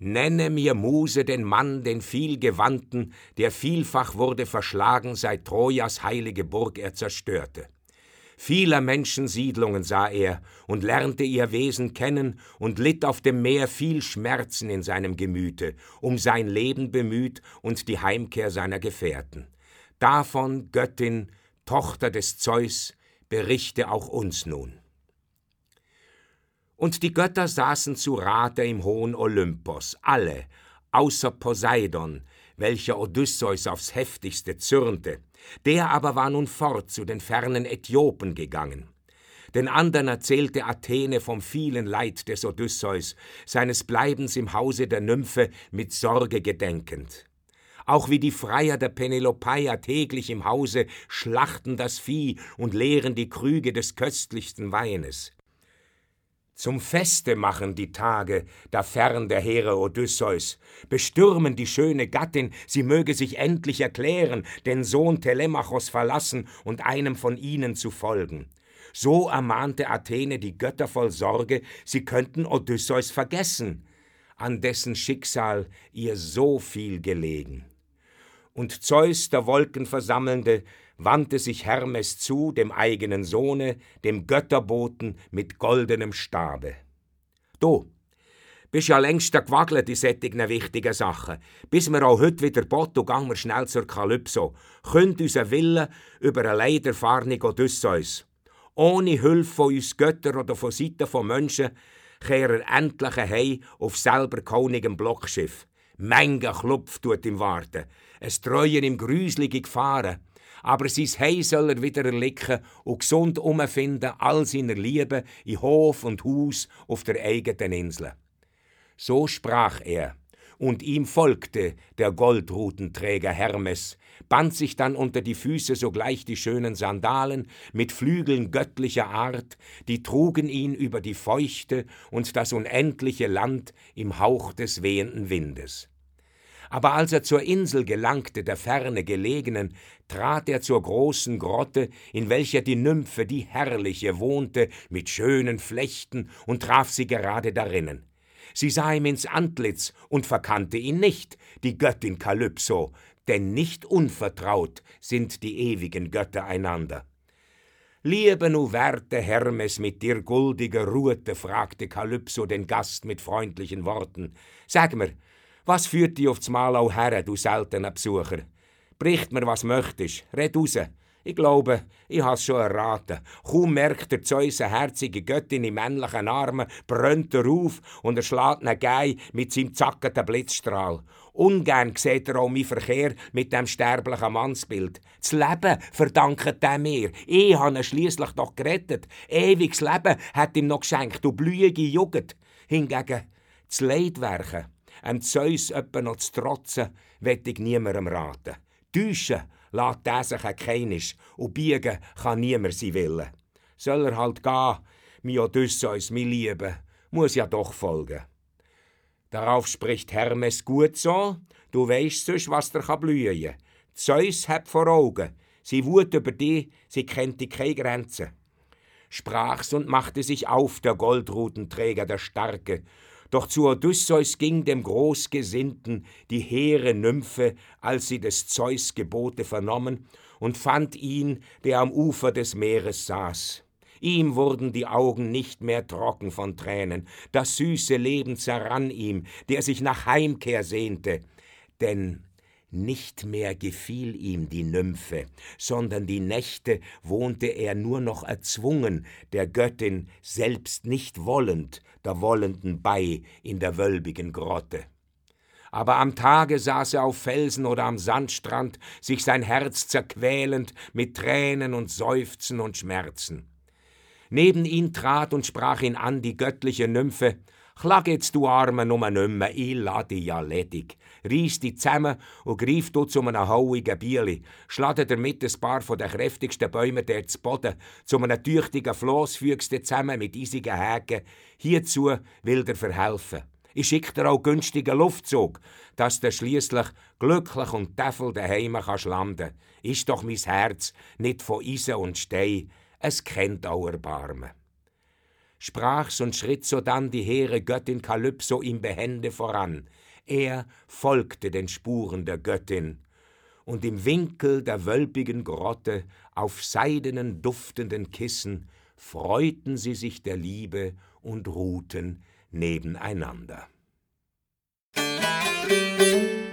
Nenne mir Muse den Mann, den vielgewandten, der vielfach wurde verschlagen, seit Trojas heilige Burg er zerstörte. Vieler Menschen Siedlungen sah er und lernte ihr Wesen kennen und litt auf dem Meer viel Schmerzen in seinem Gemüte, um sein Leben bemüht und die Heimkehr seiner Gefährten. Davon, Göttin, Tochter des Zeus, berichte auch uns nun. Und die Götter saßen zu Rate im hohen Olympos, alle, außer Poseidon, welcher Odysseus aufs heftigste zürnte. Der aber war nun fort zu den fernen Äthiopen gegangen. Den andern erzählte Athene vom vielen Leid des Odysseus, seines Bleibens im Hause der Nymphe mit Sorge gedenkend. Auch wie die Freier der Penelopeia täglich im Hause schlachten das Vieh und leeren die Krüge des köstlichsten Weines. Zum Feste machen die Tage, da fern der hehre Odysseus, bestürmen die schöne Gattin, sie möge sich endlich erklären, den Sohn Telemachos verlassen und einem von ihnen zu folgen. So ermahnte Athene die Götter voll Sorge, sie könnten Odysseus vergessen, an dessen Schicksal ihr so viel gelegen. Und Zeus, der Wolkenversammelnde, wandte sich Hermes zu, dem eigenen Sohne, dem Götterboten mit goldenem Stabe. Du, bist ja längst gewagelt in solchen wichtigen Sachen. Bis wir auch heute wieder botten, gehen wir schnell zur Kalypso. Könnt unser Wille über einen leiderfahrenen Odysseus. Ohne Hilfe von uns Göttern oder von Seiten von Menschen kehren er endlich heim auf selber Königem Blockschiff. Menge Klopf tut ihm warten. Es treuen ihm grüselige Gefahren. Aber sein Heim soll er wieder erlicken und gesund umfinden, all seiner Liebe in Hof und Haus auf der eigenen Insel. So sprach er, und ihm folgte der Goldrutenträger Hermes, band sich dann unter die Füße sogleich die schönen Sandalen mit Flügeln göttlicher Art, die trugen ihn über die feuchte und das unendliche Land im Hauch des wehenden Windes. Aber als er zur Insel gelangte, der ferne gelegenen, trat er zur großen Grotte, in welcher die Nymphe, die Herrliche, wohnte, mit schönen Flechten und traf sie gerade darinnen. Sie sah ihm ins Antlitz und verkannte ihn nicht, die Göttin Kalypso, denn nicht unvertraut sind die ewigen Götter einander. »Liebe nu werte Hermes mit dir guldiger Rute«, fragte Kalypso den Gast mit freundlichen Worten. »Sag mir, was führt dich aufs Mal auch her, du seltener Besucher? Bericht mir, was möchtest, red raus. Ich glaube, ich has schon erraten. Kaum merkt der Zeus eine herzige Göttin in männlichen Armen, brennt er auf und schlägt ihn Gei mit seinem zackenden Blitzstrahl. Ungern sieht er auch mein Verkehr mit dem sterblichen Mannsbild. Das Leben verdankt er mir. Ich habe ihn schliesslich doch gerettet. Ewiges Leben hat ihm noch geschenkt, du blühige Jugend. Hingegen das Leidwerken, Zeus öppe noch zu trotzen, wett ich niemandem raten. Täuschen lässt der sich keinisch und biegen kann niemand sein Willen. Soll er halt gehen, mein Odysseus, mein Liebe, muss ja doch folgen. Darauf spricht Hermes: Gut so, du weisst sonst, was dir blühen kann. Zeus hat vor Augen, sie Wut über dich, sie kennt die keine Grenzen. Sprach's und machte sich auf, der Goldrutenträger, der Starke. Doch zu Odysseus ging dem Großgesinnten die hehre Nymphe, als sie des Zeus Gebote vernommen, und fand ihn, der am Ufer des Meeres saß. Ihm wurden die Augen nicht mehr trocken von Tränen, das süße Leben zerrann ihm, der sich nach Heimkehr sehnte, denn nicht mehr gefiel ihm die Nymphe, sondern die Nächte wohnte er nur noch erzwungen, der Göttin selbst nicht wollend, der Wollenden bei in der wölbigen Grotte. Aber am Tage saß er auf Felsen oder am Sandstrand, sich sein Herz zerquälend mit Tränen und Seufzen und Schmerzen. Neben ihn trat und sprach ihn an die göttliche Nymphe: »Klag jetzt, du Arme, nummer nimmer, ich lass dich ja ledig. Reiss dich zusammen und greif du zu einem hauigen Bieli. Schlade damit ein paar von den kräftigsten Bäumen der zu Boden. Zu einem tüchtigen Floss fügst du zusammen mit eisigen Häken. Hierzu will dir verhelfen. Ich schick dir auch günstigen Luftzug, dass du schliesslich glücklich und Teufel daheim kannst landen. Ist doch mein Herz nicht von Eisen und Stein, es kennt auch Erbarmen.« sprach's und schritt sodann die hehre Göttin Kalypso ihm behende voran. Er folgte den Spuren der Göttin, und im Winkel der wölbigen Grotte, auf seidenen, duftenden Kissen, freuten sie sich der Liebe und ruhten nebeneinander.